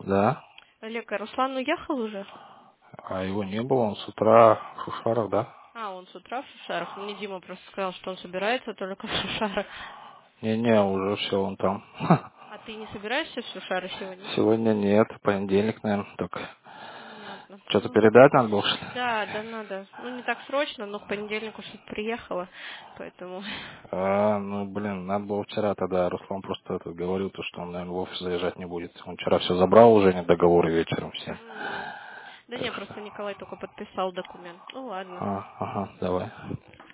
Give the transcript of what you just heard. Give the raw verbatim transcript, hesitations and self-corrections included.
Да. Олег, а Руслан уехал уже? А его не было, он с утра в Шушарах, да? А, он с утра в Шушарах. Мне Дима просто сказал, что он собирается только в Шушарах. Не-не, уже все, он там. А ты не собираешься в Шушары сегодня? Сегодня нет, понедельник, наверное, только. Понятно. Что-то Ну, передать надо было, что ли? да, да, надо. Ну, не так срочно, но к понедельнику что-то приехала, поэтому... А, ну, блин, надо было вчера тогда. Руслан просто это говорил, то, что он, наверное, в офис заезжать не будет. Он вчера все забрал уже, не договоры вечером все. М. Да Так не, что... просто Николай только подписал документ. Ну, ладно. А, ага, давай.